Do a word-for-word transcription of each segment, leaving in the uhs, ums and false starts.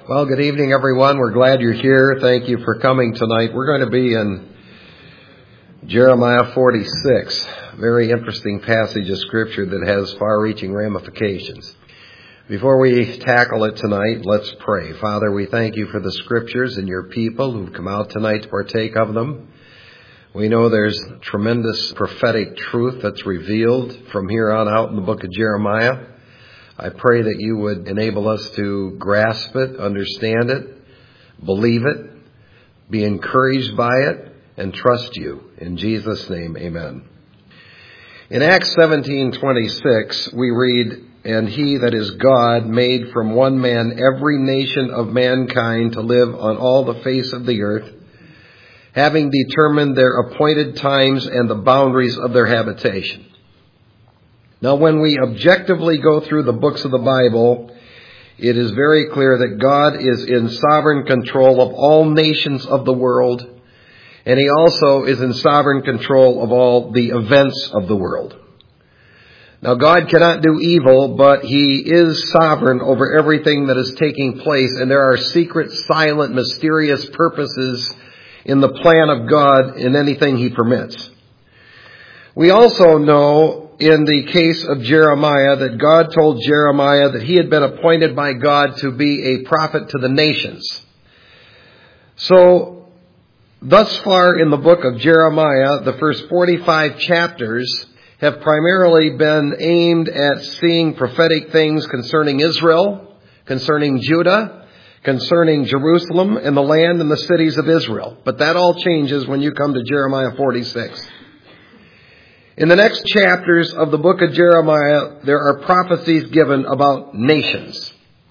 Well, good evening, everyone. We're glad you're here. Thank you for coming tonight. We're going to be in Jeremiah forty-six, very interesting passage of Scripture that has far-reaching ramifications. Before we tackle it tonight, let's pray. Father, we thank you for the Scriptures and your people who've come out tonight to partake of them. We know there's tremendous prophetic truth that's revealed from here on out in the book of Jeremiah. I pray that you would enable us to grasp it, understand it, believe it, be encouraged by it, and trust you. In Jesus' name, amen. In Acts seventeen twenty-six, we read, "And he that is God made from one man every nation of mankind to live on all the face of the earth, having determined their appointed times and the boundaries of their habitation." Now, when we objectively go through the books of the Bible, it is very clear that God is in sovereign control of all nations of the world, and he also is in sovereign control of all the events of the world. Now, God cannot do evil, but he is sovereign over everything that is taking place, and there are secret, silent, mysterious purposes in the plan of God in anything he permits. We also know in the case of Jeremiah that God told Jeremiah that he had been appointed by God to be a prophet to the nations. So, thus far in the book of Jeremiah, the first forty-five chapters have primarily been aimed at seeing prophetic things concerning Israel, concerning Judah, concerning Jerusalem and the land and the cities of Israel. But that all changes when you come to Jeremiah forty-six. In the next chapters of the book of Jeremiah, there are prophecies given about nations.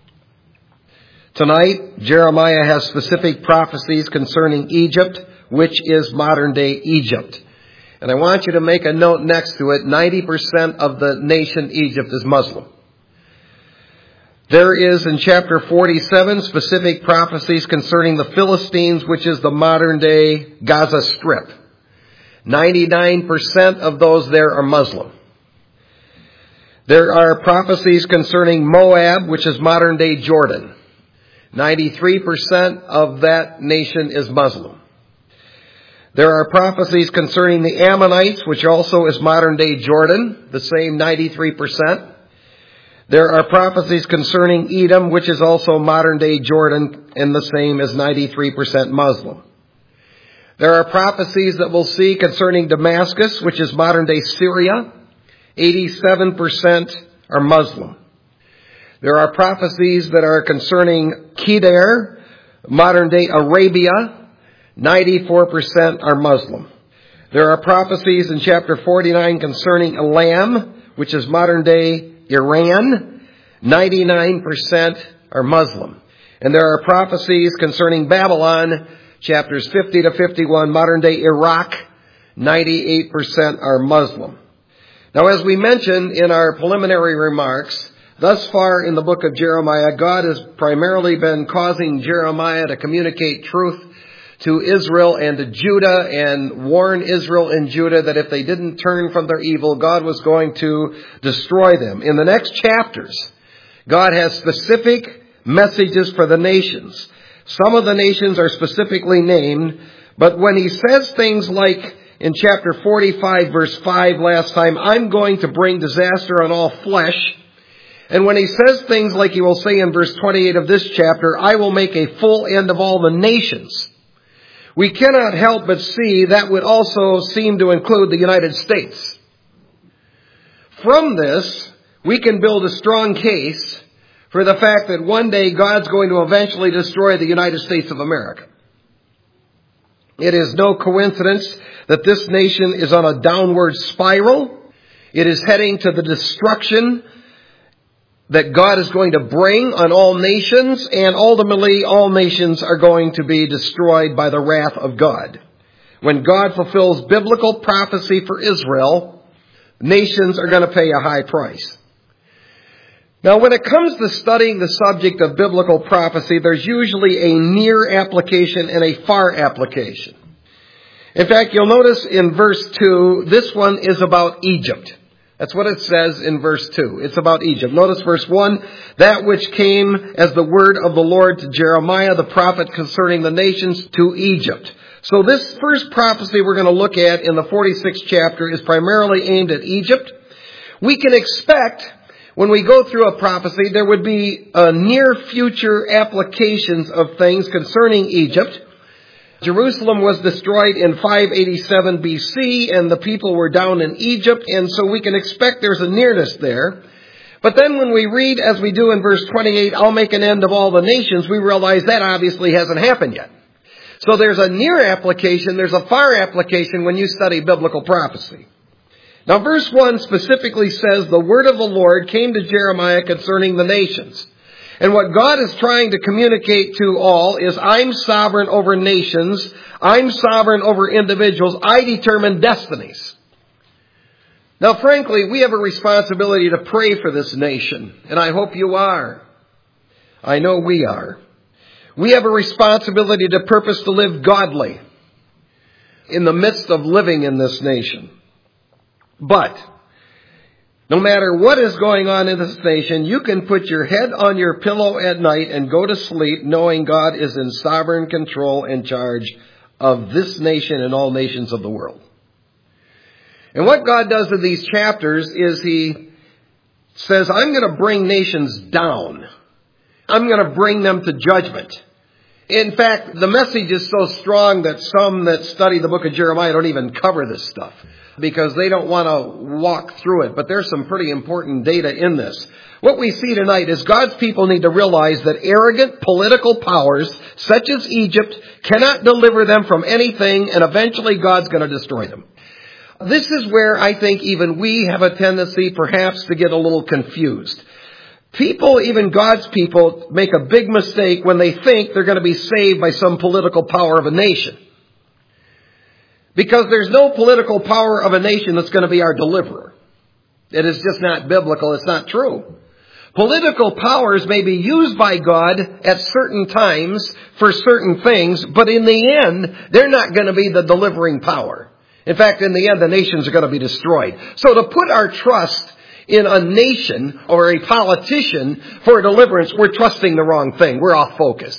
Tonight, Jeremiah has specific prophecies concerning Egypt, which is modern-day Egypt. And I want you to make a note next to it. ninety percent of the nation Egypt is Muslim. There is in chapter forty-seven specific prophecies concerning the Philistines, which is the modern-day Gaza Strip. ninety-nine percent of those there are Muslim. There are prophecies concerning Moab, which is modern-day Jordan. ninety-three percent of that nation is Muslim. There are prophecies concerning the Ammonites, which also is modern-day Jordan, the same ninety-three percent. There are prophecies concerning Edom, which is also modern-day Jordan, and the same as ninety-three percent Muslim. There are prophecies that we'll see concerning Damascus, which is modern-day Syria. eighty-seven percent are Muslim. There are prophecies that are concerning Kedar, modern-day Arabia. ninety-four percent are Muslim. There are prophecies in chapter forty-nine concerning Elam, which is modern-day Iran. ninety-nine percent are Muslim. And there are prophecies concerning Babylon, chapters fifty to fifty-one, modern-day Iraq, ninety-eight percent are Muslim. Now, as we mentioned in our preliminary remarks, thus far in the book of Jeremiah, God has primarily been causing Jeremiah to communicate truth to Israel and to Judah and warn Israel and Judah that if they didn't turn from their evil, God was going to destroy them. In the next chapters, God has specific messages for the nations. Some of the nations are specifically named, but when he says things like in chapter forty-five, verse five last time, "I'm going to bring disaster on all flesh," and when he says things like he will say in verse twenty-eight of this chapter, "I will make a full end of all the nations," we cannot help but see that would also seem to include the United States. From this, we can build a strong case for the fact that one day God's going to eventually destroy the United States of America. It is no coincidence that this nation is on a downward spiral. It is heading to the destruction that God is going to bring on all nations, and ultimately all nations are going to be destroyed by the wrath of God. When God fulfills biblical prophecy for Israel, nations are going to pay a high price. Now, when it comes to studying the subject of biblical prophecy, there's usually a near application and a far application. In fact, you'll notice in verse two, this one is about Egypt. That's what it says in verse two. It's about Egypt. Notice verse one, that which came as the word of the Lord to Jeremiah the prophet concerning the nations to Egypt. So this first prophecy we're going to look at in the forty-sixth chapter is primarily aimed at Egypt. We can expect when we go through a prophecy there would be uh, near future applications of things concerning Egypt. Jerusalem was destroyed in five eighty-seven B C and the people were down in Egypt, and so we can expect there's a nearness there. But then when we read, as we do in verse twenty-eight, I'll make an end of all the nations, we realize that obviously hasn't happened yet. So there's a near application, there's a far application when you study biblical prophecy. Now verse one specifically says, the word of the Lord came to Jeremiah concerning the nations. And what God is trying to communicate to all is, I'm sovereign over nations. I'm sovereign over individuals. I determine destinies. Now, frankly, we have a responsibility to pray for this nation. And I hope you are. I know we are. We have a responsibility to purpose to live godly in the midst of living in this nation. But no matter what is going on in this nation, you can put your head on your pillow at night and go to sleep knowing God is in sovereign control and charge of this nation and all nations of the world. And what God does in these chapters is He says, I'm going to bring nations down. I'm going to bring them to judgment. In fact, the message is so strong that some that study the book of Jeremiah don't even cover this stuff, because they don't want to walk through it. But there's some pretty important data in this. What we see tonight is God's people need to realize that arrogant political powers, such as Egypt, cannot deliver them from anything, and eventually God's going to destroy them. This is where I think even we have a tendency perhaps to get a little confused. People, even God's people, make a big mistake when they think they're going to be saved by some political power of a nation. Because there's no political power of a nation that's going to be our deliverer. It is just not biblical. It's not true. Political powers may be used by God at certain times for certain things, but in the end, they're not going to be the delivering power. In fact, in the end, the nations are going to be destroyed. So to put our trust in a nation or a politician for deliverance, we're trusting the wrong thing. We're off focus.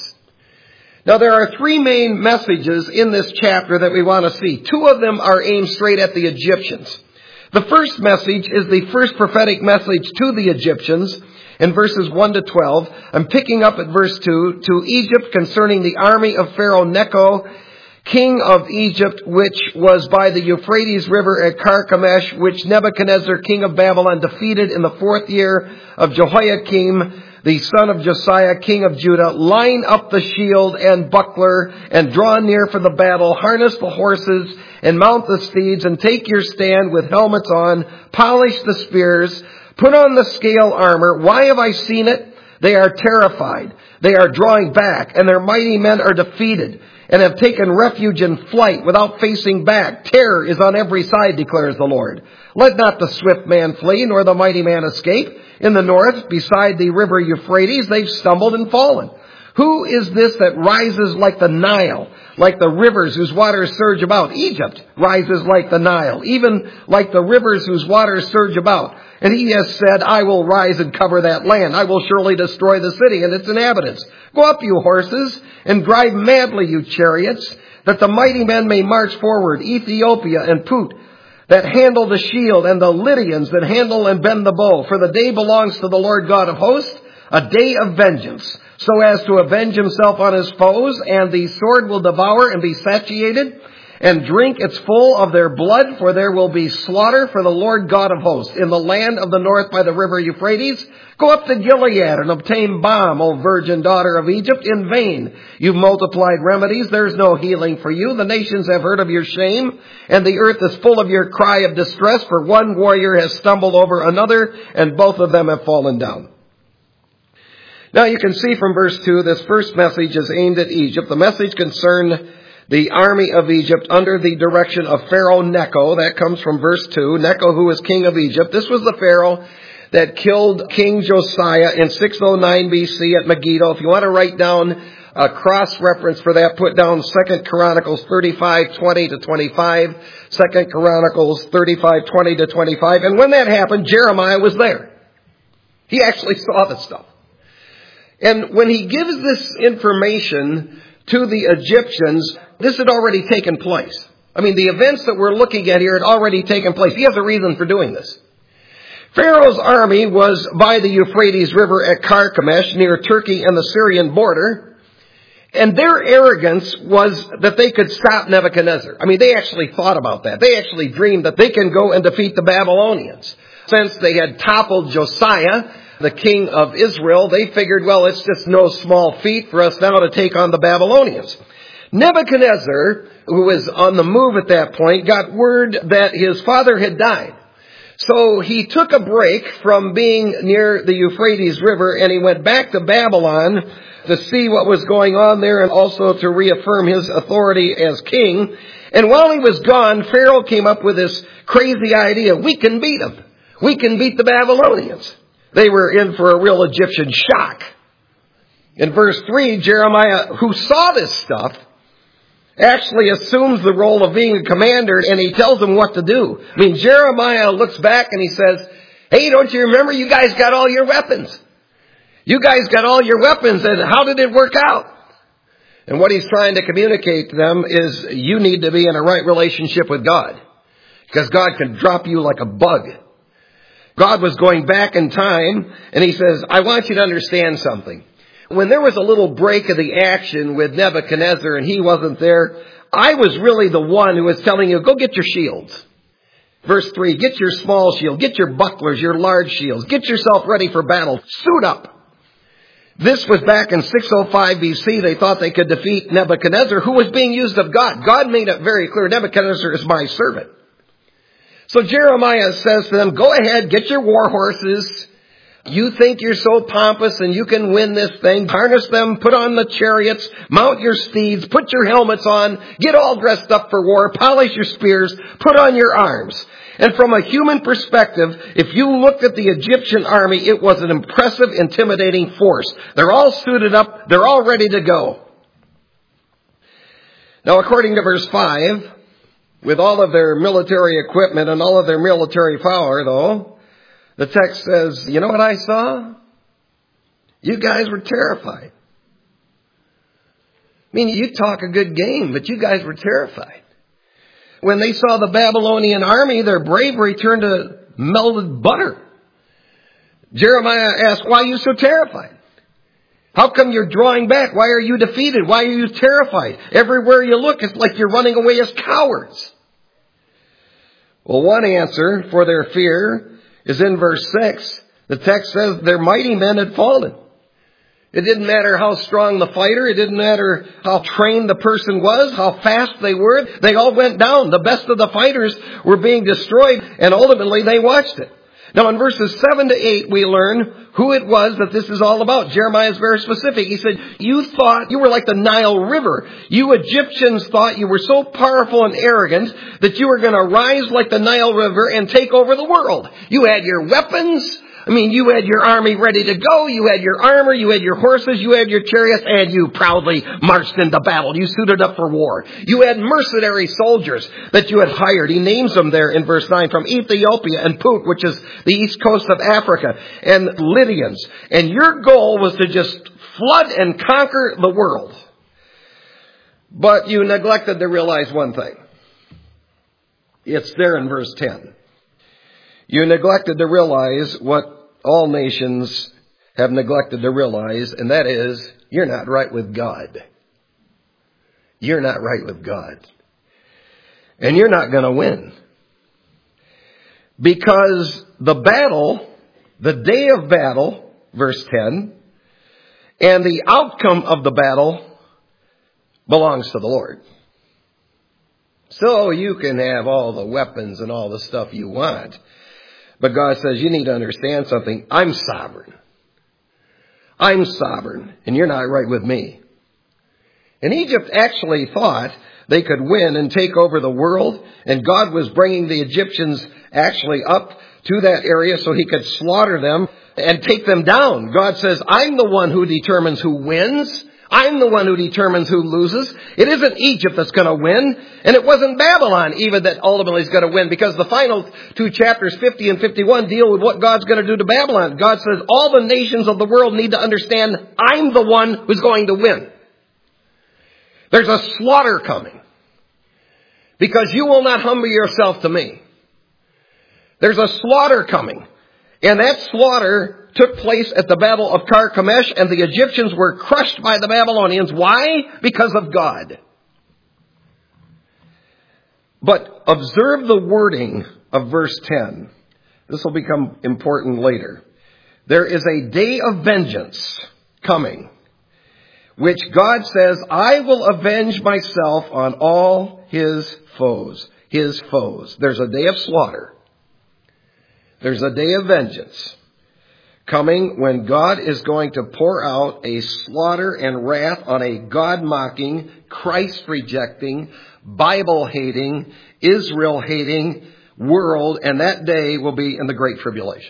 Now, there are three main messages in this chapter that we want to see. Two of them are aimed straight at the Egyptians. The first message is the first prophetic message to the Egyptians in verses one to twelve. I'm picking up at verse two, to Egypt concerning the army of Pharaoh Necho, king of Egypt, which was by the Euphrates River at Carchemish, which Nebuchadnezzar, king of Babylon, defeated in the fourth year of Jehoiakim, the son of Josiah, king of Judah. Line up the shield and buckler and draw near for the battle. Harness the horses and mount the steeds and take your stand with helmets on. Polish the spears. Put on the scale armor. Why have I seen it? They are terrified. They are drawing back, and their mighty men are defeated and have taken refuge in flight without facing back. Terror is on every side, declares the Lord. Let not the swift man flee, nor the mighty man escape. In the north, beside the river Euphrates, they've stumbled and fallen. Who is this that rises like the Nile, like the rivers whose waters surge about? Egypt rises like the Nile, even like the rivers whose waters surge about. And he has said, I will rise and cover that land. I will surely destroy the city and its inhabitants. Go up, you horses, and drive madly, you chariots, that the mighty men may march forward. Ethiopia and Put, that handle the shield, and the Lydians that handle and bend the bow. For the day belongs to the Lord God of hosts, a day of vengeance, so as to avenge himself on his foes, and the sword will devour and be satiated, and drink its full of their blood, for there will be slaughter for the Lord God of hosts. In the land of the north by the river Euphrates, go up to Gilead and obtain balm, O virgin daughter of Egypt, in vain. You've multiplied remedies, there's no healing for you. The nations have heard of your shame, and the earth is full of your cry of distress, for one warrior has stumbled over another, and both of them have fallen down. Now you can see from verse two, this first message is aimed at Egypt. The message concerned the army of Egypt under the direction of Pharaoh Necho. That comes from verse two. Necho, who was king of Egypt. This was the Pharaoh that killed King Josiah in six oh nine B C at Megiddo. If you want to write down a cross-reference for that, put down Second Chronicles thirty-five, twenty to twenty-five. Second Chronicles thirty-five, twenty to twenty-five. And when that happened, Jeremiah was there. He actually saw the stuff. And when he gives this information to the Egyptians, this had already taken place. I mean, the events that we're looking at here had already taken place. He has a reason for doing this. Pharaoh's army was by the Euphrates River at Carchemish, near Turkey and the Syrian border. And their arrogance was that they could stop Nebuchadnezzar. I mean, they actually thought about that. They actually dreamed that they can go and defeat the Babylonians. Since they had toppled Josiah, the king of Israel, they figured, well, it's just no small feat for us now to take on the Babylonians. Nebuchadnezzar, who was on the move at that point, got word that his father had died. So he took a break from being near the Euphrates River and he went back to Babylon to see what was going on there and also to reaffirm his authority as king. And while he was gone, Pharaoh came up with this crazy idea. We can beat them. We can beat the Babylonians. They were in for a real Egyptian shock. In verse three, Jeremiah, who saw this stuff, actually assumes the role of being a commander, and he tells them what to do. I mean, Jeremiah looks back and he says, hey, don't you remember? You guys got all your weapons. You guys got all your weapons, and how did it work out? And what he's trying to communicate to them is you need to be in a right relationship with God, because God can drop you like a bug. God was going back in time, and he says, I want you to understand something. When there was a little break of the action with Nebuchadnezzar and he wasn't there, I was really the one who was telling you, go get your shields. Verse three, get your small shield, get your bucklers, your large shields, get yourself ready for battle, suit up. This was back in six oh five B C. They thought they could defeat Nebuchadnezzar, who was being used of God. God made it very clear, Nebuchadnezzar is my servant. So Jeremiah says to them, go ahead, get your war horses. You think you're so pompous and you can win this thing. Harness them, put on the chariots, mount your steeds, put your helmets on, get all dressed up for war, polish your spears, put on your arms. And from a human perspective, if you looked at the Egyptian army, it was an impressive, intimidating force. They're all suited up, they're all ready to go. Now, according to verse five, with all of their military equipment and all of their military power, though, the text says, you know what I saw? You guys were terrified. I mean, you talk a good game, but you guys were terrified. When they saw the Babylonian army, their bravery turned to melted butter. Jeremiah asked, why are you so terrified? How come you're drawing back? Why are you defeated? Why are you terrified? Everywhere you look, it's like you're running away as cowards. Well, one answer for their fear is in verse six. The text says their mighty men had fallen. It didn't matter how strong the fighter. It didn't matter how trained the person was, how fast they were. They all went down. The best of the fighters were being destroyed, and ultimately they watched it. Now in verses seven to eight, we learn who it was that this is all about. Jeremiah is very specific. He said, you thought you were like the Nile River. You Egyptians thought you were so powerful and arrogant that you were going to rise like the Nile River and take over the world. You had your weapons. I mean, you had your army ready to go. You had your armor. You had your horses. You had your chariots. And you proudly marched into battle. You suited up for war. You had mercenary soldiers that you had hired. He names them there in verse nine, from Ethiopia and Put, which is the east coast of Africa, and Lydians. And your goal was to just flood and conquer the world. But you neglected to realize one thing. It's there in verse ten. You neglected to realize what all nations have neglected to realize, and that is, you're not right with God. You're not right with God. And you're not going to win. Because the battle, the day of battle, verse ten, and the outcome of the battle belongs to the Lord. So you can have all the weapons and all the stuff you want. But God says, you need to understand something. I'm sovereign. I'm sovereign, and you're not right with me. And Egypt actually thought they could win and take over the world, and God was bringing the Egyptians actually up to that area so he could slaughter them and take them down. God says, I'm the one who determines who wins. I'm the one who determines who loses. It isn't Egypt that's going to win. And it wasn't Babylon even that ultimately is going to win, because the final two chapters, fifty and fifty-one, deal with what God's going to do to Babylon. God says all the nations of the world need to understand I'm the one who's going to win. There's a slaughter coming because you will not humble yourself to me. There's a slaughter coming. And that slaughter took place at the Battle of Carchemish, and the Egyptians were crushed by the Babylonians. Why? Because of God. But observe the wording of verse ten. This will become important later. There is a day of vengeance coming, which God says, I will avenge myself on all his foes. His foes. There's a day of slaughter. There's a day of vengeance coming when God is going to pour out a slaughter and wrath on a God-mocking, Christ-rejecting, Bible-hating, Israel-hating world, and that day will be in the Great Tribulation.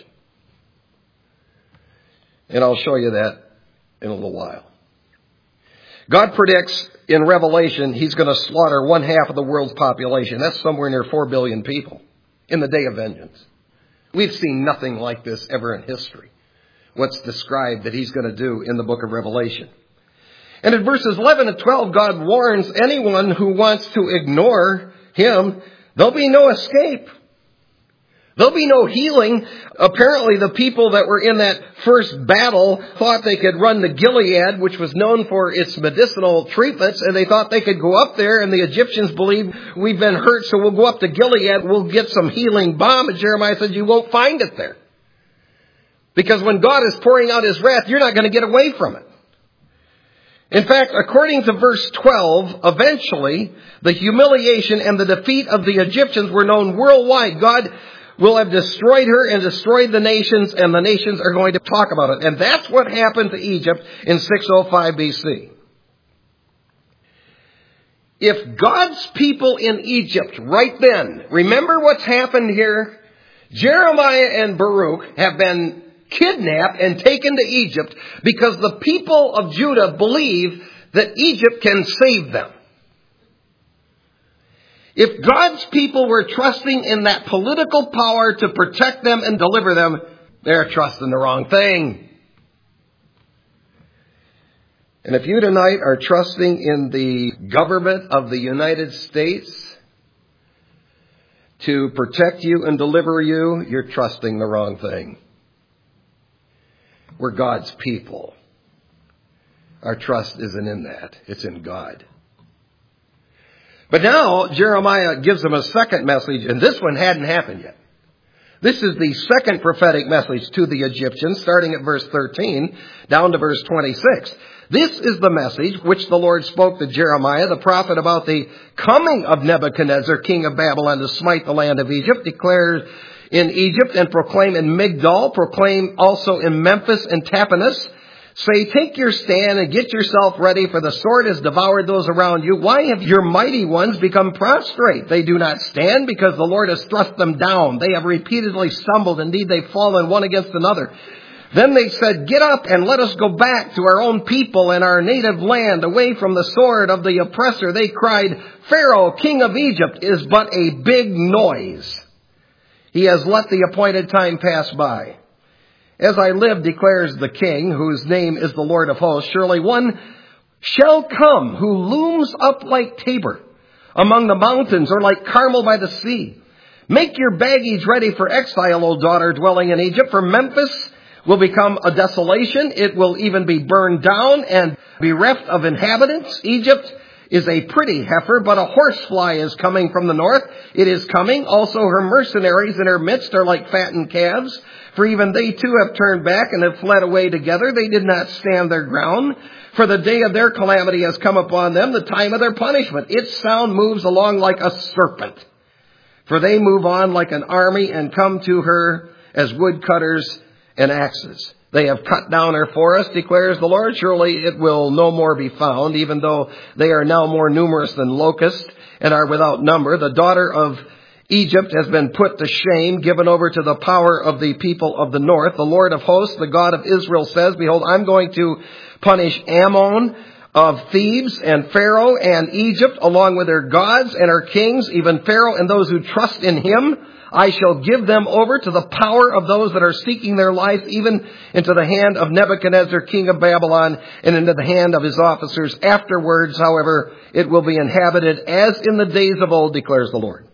And I'll show you that in a little while. God predicts in Revelation he's going to slaughter one half of the world's population. That's somewhere near four billion people in the day of vengeance. We've seen nothing like this ever in history. What's described that he's going to do in the book of Revelation. And in verses eleven and twelve, God warns anyone who wants to ignore him, there'll be no escape. There'll be no healing. Apparently the people that were in that first battle thought they could run to Gilead, which was known for its medicinal treatments, and they thought they could go up there, and the Egyptians believed, we've been hurt, so we'll go up to Gilead, we'll get some healing balm. And Jeremiah said, you won't find it there. Because when God is pouring out his wrath, you're not going to get away from it. In fact, according to verse twelve, eventually the humiliation and the defeat of the Egyptians were known worldwide. God will have destroyed her and destroyed the nations, and the nations are going to talk about it. And that's what happened to Egypt in six oh five B C. If God's people in Egypt right then, remember what's happened here? Jeremiah and Baruch have been kidnapped and taken to Egypt because the people of Judah believe that Egypt can save them. If God's people were trusting in that political power to protect them and deliver them, they're trusting the wrong thing. And if you tonight are trusting in the government of the United States to protect you and deliver you, you're trusting the wrong thing. We're God's people. Our trust isn't in that. It's in God. But now Jeremiah gives them a second message, and this one hadn't happened yet. This is the second prophetic message to the Egyptians, starting at verse thirteen down to verse twenty-six. This is the message which the Lord spoke to Jeremiah, the prophet, about the coming of Nebuchadnezzar, king of Babylon, to smite the land of Egypt. Declared in Egypt and proclaim in Migdol, proclaim also in Memphis and Tahpanhes. Say, take your stand and get yourself ready, for the sword has devoured those around you. Why have your mighty ones become prostrate? They do not stand because the Lord has thrust them down. They have repeatedly stumbled. Indeed, they've fallen one against another. Then they said, get up and let us go back to our own people and our native land, away from the sword of the oppressor. They cried, Pharaoh, king of Egypt, is but a big noise. He has let the appointed time pass by. As I live, declares the king, whose name is the Lord of hosts, surely one shall come who looms up like Tabor among the mountains, or like Carmel by the sea. Make your baggage ready for exile, O daughter dwelling in Egypt, for Memphis will become a desolation. It will even be burned down and bereft of inhabitants. Egypt is a pretty heifer, but a horsefly is coming from the north. It is coming. Also her mercenaries in her midst are like fattened calves. For even they too have turned back and have fled away together. They did not stand their ground. For the day of their calamity has come upon them, the time of their punishment. Its sound moves along like a serpent. For they move on like an army and come to her as woodcutters and axes. They have cut down her forest, declares the Lord. Surely it will no more be found, even though they are now more numerous than locusts and are without number. The daughter of Egypt has been put to shame, given over to the power of the people of the north. The Lord of hosts, the God of Israel, says, behold, I'm going to punish Ammon of Thebes and Pharaoh and Egypt, along with their gods and their kings, even Pharaoh and those who trust in him. I shall give them over to the power of those that are seeking their life, even into the hand of Nebuchadnezzar, king of Babylon, and into the hand of his officers. Afterwards, however, it will be inhabited as in the days of old, declares the Lord.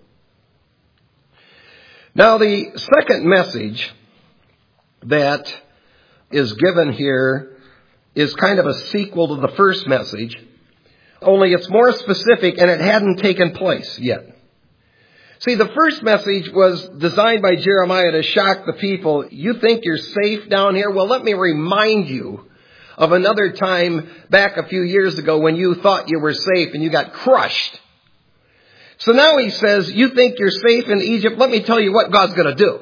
Now, the second message that is given here is kind of a sequel to the first message, only it's more specific and it hadn't taken place yet. See, the first message was designed by Jeremiah to shock the people. You think you're safe down here? Well, let me remind you of another time back a few years ago when you thought you were safe and you got crushed. So now he says, you think you're safe in Egypt? Let me tell you what God's going to do.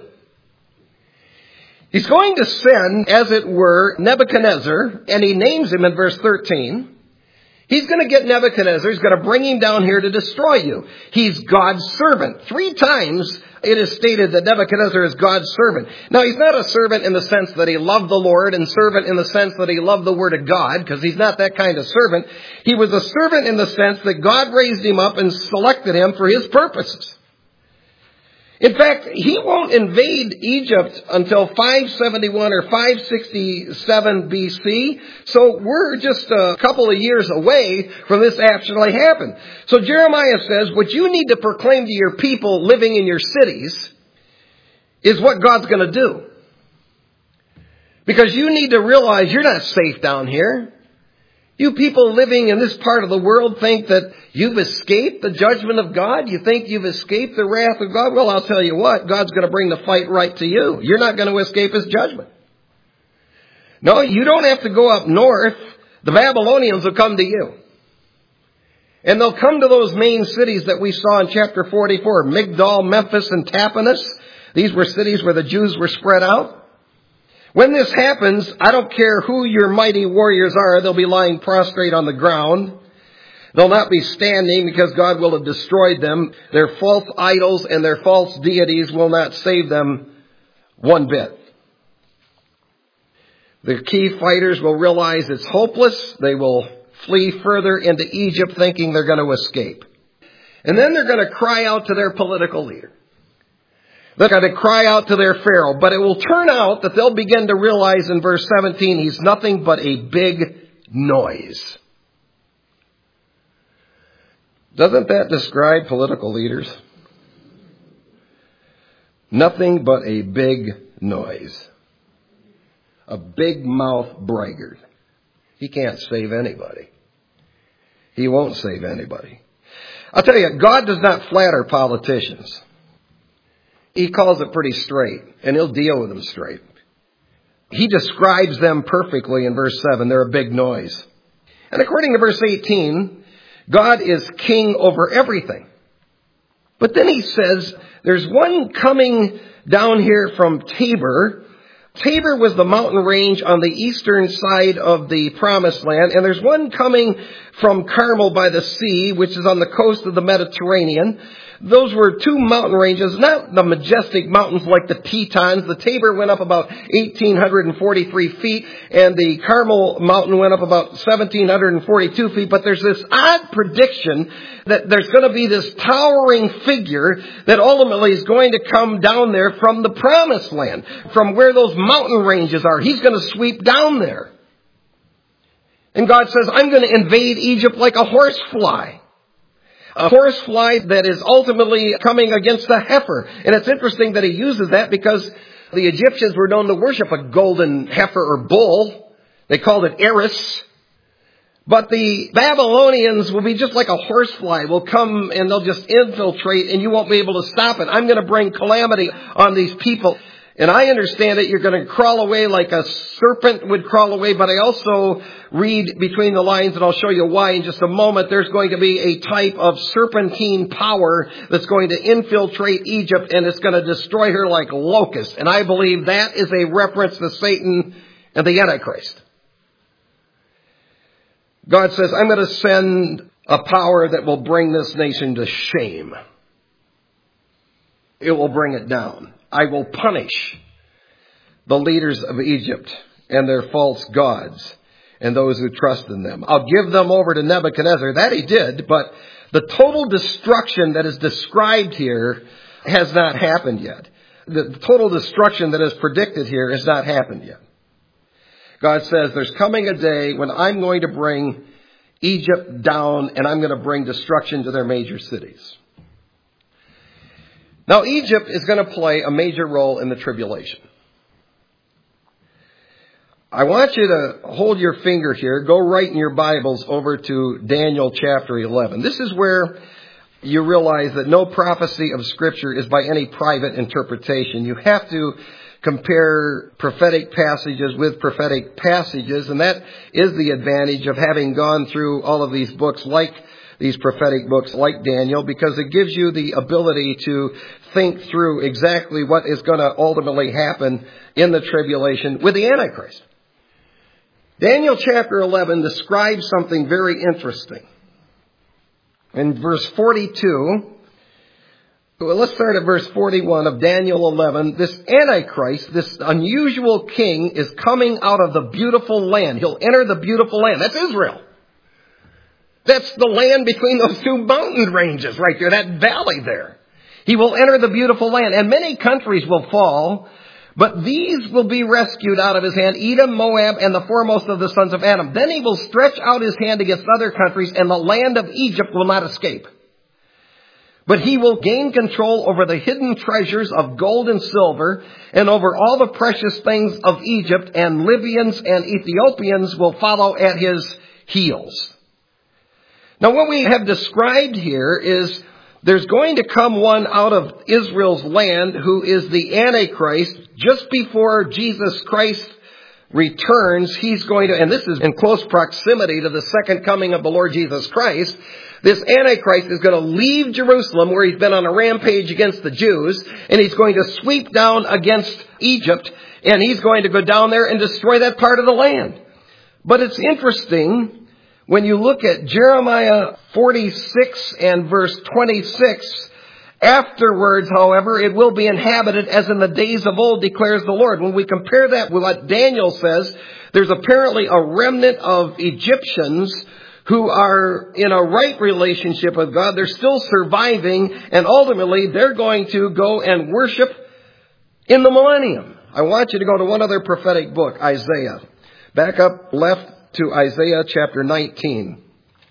He's going to send, as it were, Nebuchadnezzar, and he names him in verse thirteen. He's going to get Nebuchadnezzar. He's going to bring him down here to destroy you. He's God's servant. Three times it is stated that Nebuchadnezzar is God's servant. Now, he's not a servant in the sense that he loved the Lord and servant in the sense that he loved the Word of God, because he's not that kind of servant. He was a servant in the sense that God raised him up and selected him for his purposes. In fact, he won't invade Egypt until five seventy-one or five sixty-seven B C. So we're just a couple of years away from this actually happening. So Jeremiah says, what you need to proclaim to your people living in your cities is what God's going to do. Because you need to realize you're not safe down here. You people living in this part of the world think that you've escaped the judgment of God? You think you've escaped the wrath of God? Well, I'll tell you what, God's going to bring the fight right to you. You're not going to escape his judgment. No, you don't have to go up north. The Babylonians will come to you. And they'll come to those main cities that we saw in chapter forty-four, Migdol, Memphis, and Tapanhes. These were cities where the Jews were spread out. When this happens, I don't care who your mighty warriors are, they'll be lying prostrate on the ground. They'll not be standing because God will have destroyed them. Their false idols and their false deities will not save them one bit. The key fighters will realize it's hopeless. They will flee further into Egypt thinking they're going to escape. And then they're going to cry out to their political leader. They're going to cry out to their Pharaoh. But it will turn out that they'll begin to realize in verse seventeen, he's nothing but a big noise. Doesn't that describe political leaders? Nothing but a big noise. A big mouth braggart. He can't save anybody. He won't save anybody. I'll tell you, God does not flatter politicians. He calls it pretty straight, and he'll deal with them straight. He describes them perfectly in verse seven. They're a big noise. And according to verse eighteen, God is king over everything. But then he says, there's one coming down here from Tabor. Tabor was the mountain range on the eastern side of the Promised Land. And there's one coming from Carmel by the sea, which is on the coast of the Mediterranean. Those were two mountain ranges, not the majestic mountains like the Tetons. The Tabor went up about one thousand eight hundred forty-three feet, and the Carmel mountain went up about one thousand seven hundred forty-two feet. But there's this odd prediction that there's going to be this towering figure that ultimately is going to come down there from the Promised Land, from where those mountain ranges are. He's going to sweep down there. And God says, I'm going to invade Egypt like a horsefly. A horsefly that is ultimately coming against a heifer. And it's interesting that he uses that because the Egyptians were known to worship a golden heifer or bull. They called it Eris. But the Babylonians will be just like a horsefly. Will come and they'll just infiltrate and you won't be able to stop it. I'm going to bring calamity on these people. And I understand that you're going to crawl away like a serpent would crawl away, but I also read between the lines, and I'll show you why in just a moment. There's going to be a type of serpentine power that's going to infiltrate Egypt, and it's going to destroy her like locusts. And I believe that is a reference to Satan and the Antichrist. God says, I'm going to send a power that will bring this nation to shame. It will bring it down. I will punish the leaders of Egypt and their false gods. and those who trust in them. I'll give them over to Nebuchadnezzar. That he did, but the total destruction that is described here has not happened yet. The total destruction that is predicted here has not happened yet. God says there's coming a day when I'm going to bring Egypt down and I'm going to bring destruction to their major cities. Now, Egypt is going to play a major role in the tribulation. I want you to hold your finger here. Go right in your Bibles over to Daniel chapter eleven. This is where you realize that no prophecy of Scripture is by any private interpretation. You have to compare prophetic passages with prophetic passages, and that is the advantage of having gone through all of these books like these prophetic books like Daniel, because it gives you the ability to think through exactly what is going to ultimately happen in the tribulation with the Antichrist. Daniel chapter eleven describes something very interesting. In verse forty-two, well, let's start at verse forty-one of Daniel eleven. This Antichrist, this unusual king, is coming out of the beautiful land. He'll enter the beautiful land. That's Israel. That's the land between those two mountain ranges right there, that valley there. He will enter the beautiful land, and many countries will fall, but these will be rescued out of his hand, Edom, Moab, and the foremost of the sons of Ammon. Then he will stretch out his hand against other countries, and the land of Egypt will not escape. But he will gain control over the hidden treasures of gold and silver, and over all the precious things of Egypt, and Libyans and Ethiopians will follow at his heels. Now, what we have described here is there's going to come one out of Israel's land who is the Antichrist. Just before Jesus Christ returns, he's going to, and this is in close proximity to the second coming of the Lord Jesus Christ, this Antichrist is going to leave Jerusalem, where he's been on a rampage against the Jews, and he's going to sweep down against Egypt, and he's going to go down there and destroy that part of the land. But it's interesting, when you look at Jeremiah forty-six and verse twenty-six, afterwards, however, it will be inhabited as in the days of old, declares the Lord. When we compare that with what Daniel says, there's apparently a remnant of Egyptians who are in a right relationship with God. They're still surviving, and ultimately they're going to go and worship in the millennium. I want you to go to one other prophetic book, Isaiah. Back up left to Isaiah chapter nineteen.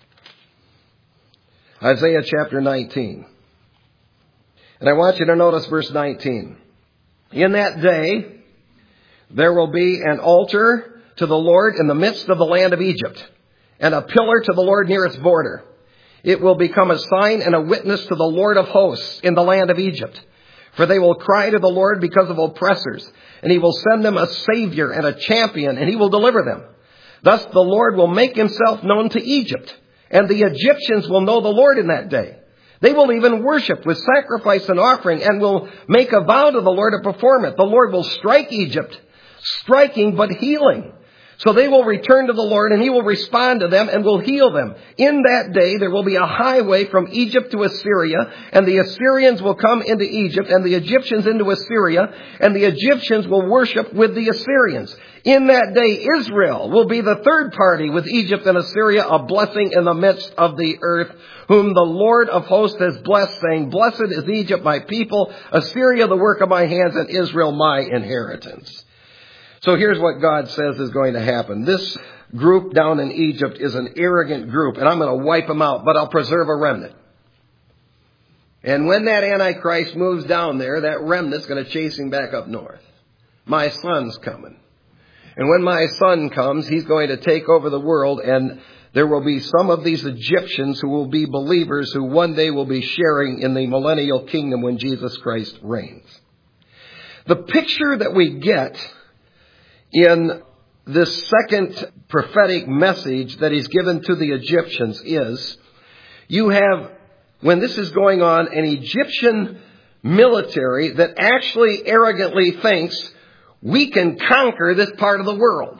Isaiah chapter nineteen. And I want you to notice verse nineteen. In that day, there will be an altar to the Lord in the midst of the land of Egypt, and a pillar to the Lord near its border. It will become a sign and a witness to the Lord of hosts in the land of Egypt. For they will cry to the Lord because of oppressors, and he will send them a savior and a champion, and he will deliver them. Thus the Lord will make himself known to Egypt, and the Egyptians will know the Lord in that day. They will even worship with sacrifice and offering, and will make a vow to the Lord to perform it. The Lord will strike Egypt, striking but healing. So they will return to the Lord, and he will respond to them and will heal them. In that day there will be a highway from Egypt to Assyria, and the Assyrians will come into Egypt, and the Egyptians into Assyria, and the Egyptians will worship with the Assyrians. In that day Israel will be the third party with Egypt and Assyria, a blessing in the midst of the earth, whom the Lord of hosts has blessed, saying, Blessed is Egypt, my people, Assyria, the work of my hands, and Israel, my inheritance. So here's what God says is going to happen. This group down in Egypt is an arrogant group, and I'm going to wipe them out, but I'll preserve a remnant. And when that Antichrist moves down there, that remnant's going to chase him back up north. My son's coming. And when my son comes, he's going to take over the world, and there will be some of these Egyptians who will be believers who one day will be sharing in the millennial kingdom when Jesus Christ reigns. The picture that we get in this second prophetic message that he's given to the Egyptians is, you have, when this is going on, an Egyptian military that actually arrogantly thinks we can conquer this part of the world.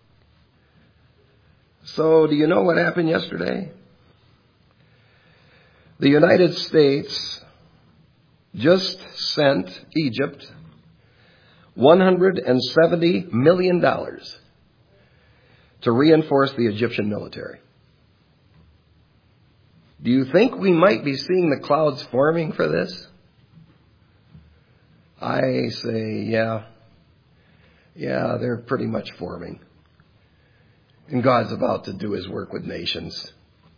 So do you know what happened yesterday? The United States just sent Egypt one hundred seventy million dollars to reinforce the Egyptian military. Do you think we might be seeing the clouds forming for this? I say, yeah. Yeah, they're pretty much forming. And God's about to do his work with nations.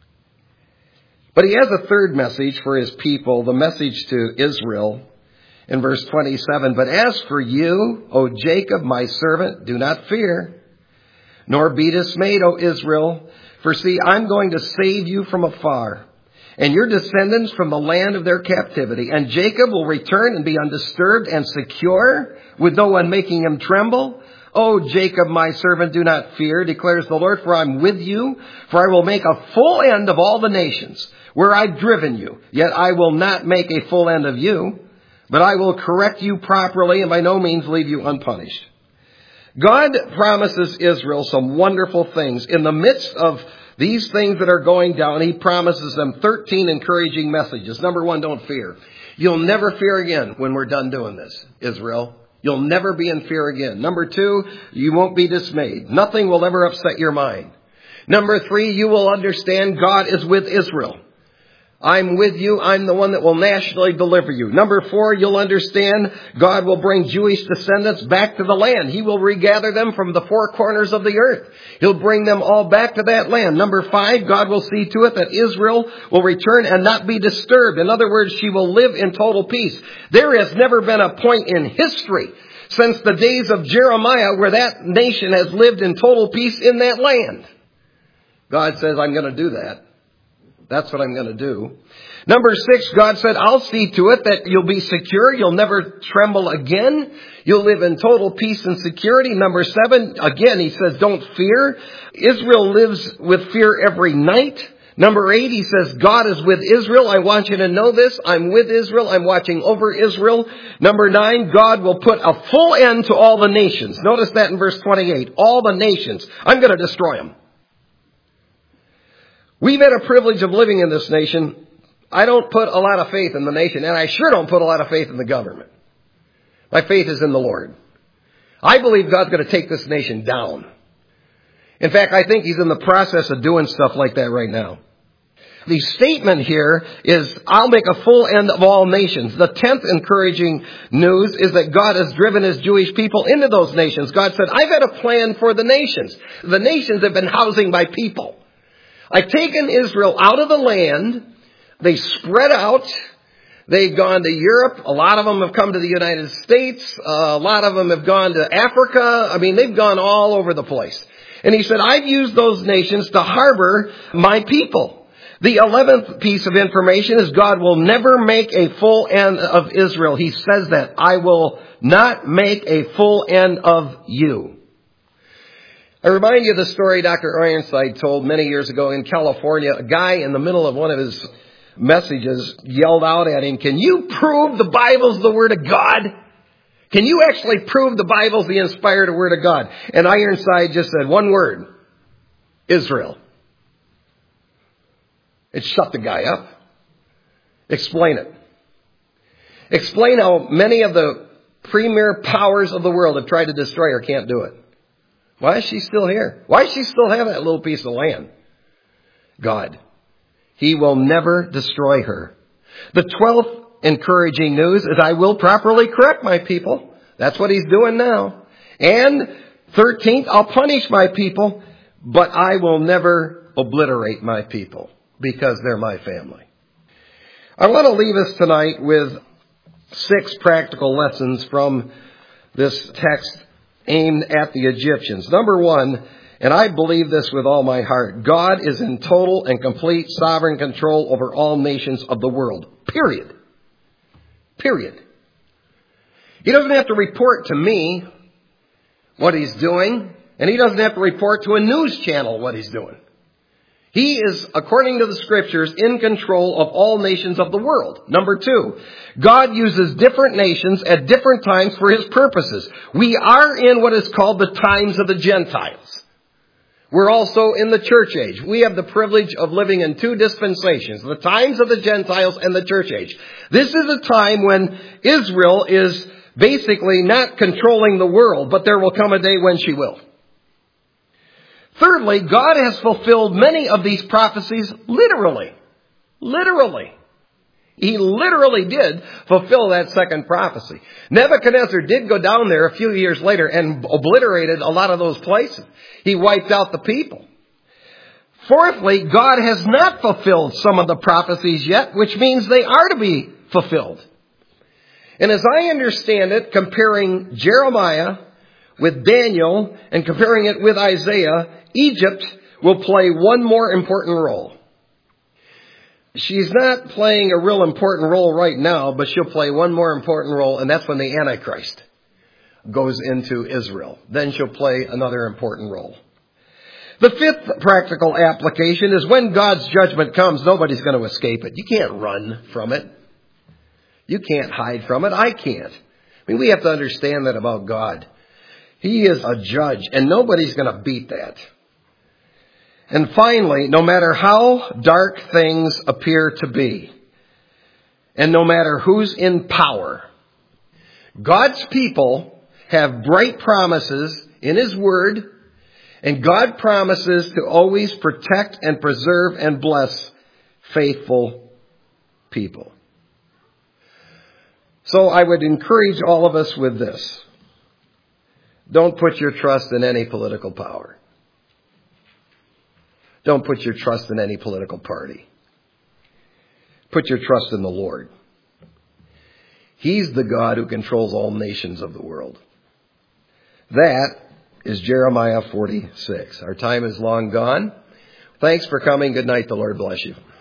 But he has a third message for his people, the message to Israel in verse twenty-seven. But as for you, O Jacob, my servant, do not fear, nor be dismayed, O Israel. For see, I'm going to save you from afar, and your descendants from the land of their captivity. And Jacob will return and be undisturbed and secure, with no one making him tremble. O Jacob, my servant, do not fear, declares the Lord, for I'm with you. For I will make a full end of all the nations where I've driven you. Yet I will not make a full end of you, but I will correct you properly and by no means leave you unpunished. God promises Israel some wonderful things. In the midst of these things that are going down, he promises them thirteen encouraging messages. Number one, don't fear. You'll never fear again when we're done doing this, Israel. You'll never be in fear again. Number two, you won't be dismayed. Nothing will ever upset your mind. Number three, you will understand God is with Israel. I'm with you. I'm the one that will nationally deliver you. Number four, you'll understand God will bring Jewish descendants back to the land. He will regather them from the four corners of the earth. He'll bring them all back to that land. Number five, God will see to it that Israel will return and not be disturbed. In other words, she will live in total peace. There has never been a point in history since the days of Jeremiah where that nation has lived in total peace in that land. God says, I'm going to do that. That's what I'm going to do. Number six, God said, I'll see to it that you'll be secure. You'll never tremble again. You'll live in total peace and security. Number seven, again, he says, don't fear. Israel lives with fear every night. Number eight, he says, God is with Israel. I want you to know this. I'm with Israel. I'm watching over Israel. Number nine, God will put a full end to all the nations. Notice that in verse twenty-eight. All the nations. I'm going to destroy them. We've had a privilege of living in this nation. I don't put a lot of faith in the nation, and I sure don't put a lot of faith in the government. My faith is in the Lord. I believe God's going to take this nation down. In fact, I think he's in the process of doing stuff like that right now. The statement here is, I'll make a full end of all nations. The tenth encouraging news is that God has driven his Jewish people into those nations. God said, I've had a plan for the nations. The nations have been housing my people. I've taken Israel out of the land. They spread out. They've gone to Europe. A lot of them have come to the United States. Uh, a lot of them have gone to Africa. I mean, they've gone all over the place. And he said, I've used those nations to harbor my people. The eleventh piece of information is God will never make a full end of Israel. He says that. I will not make a full end of you. I remind you of the story Doctor Ironside told many years ago in California. A guy in the middle of one of his messages yelled out at him, can you prove the Bible's the Word of God? Can you actually prove the Bible's the inspired Word of God? And Ironside just said one word, Israel. It shut the guy up. Explain it. Explain how many of the premier powers of the world have tried to destroy her, can't do it. Why is she still here? Why does she still have that little piece of land? God. He will never destroy her. The twelfth encouraging news is I will properly correct my people. That's what he's doing now. And thirteenth, I'll punish my people, but I will never obliterate my people because they're my family. I want to leave us tonight with six practical lessons from this text aimed at the Egyptians. Number one, and I believe this with all my heart, God is in total and complete sovereign control over all nations of the world. Period. Period. He doesn't have to report to me what he's doing, and he doesn't have to report to a news channel what he's doing. He is, according to the scriptures, in control of all nations of the world. Number two, God uses different nations at different times for his purposes. We are in what is called the times of the Gentiles. We're also in the church age. We have the privilege of living in two dispensations, the times of the Gentiles and the church age. This is a time when Israel is basically not controlling the world, but there will come a day when she will. Thirdly, God has fulfilled many of these prophecies literally. Literally. He literally did fulfill that second prophecy. Nebuchadnezzar did go down there a few years later and obliterated a lot of those places. He wiped out the people. Fourthly, God has not fulfilled some of the prophecies yet, which means they are to be fulfilled. And as I understand it, comparing Jeremiah with Daniel and comparing it with Isaiah, Egypt will play one more important role. She's not playing a real important role right now, but she'll play one more important role, and that's when the Antichrist goes into Israel. Then she'll play another important role. The fifth practical application is when God's judgment comes, nobody's going to escape it. You can't run from it. You can't hide from it. I can't. I mean, we have to understand that about God. He is a judge, and nobody's going to beat that. And finally, no matter how dark things appear to be, and no matter who's in power, God's people have bright promises in His Word, and God promises to always protect and preserve and bless faithful people. So I would encourage all of us with this. Don't put your trust in any political power. Don't put your trust in any political party. Put your trust in the Lord. He's the God who controls all nations of the world. That is Jeremiah forty-six. Our time is long gone. Thanks for coming. Good night. The Lord bless you.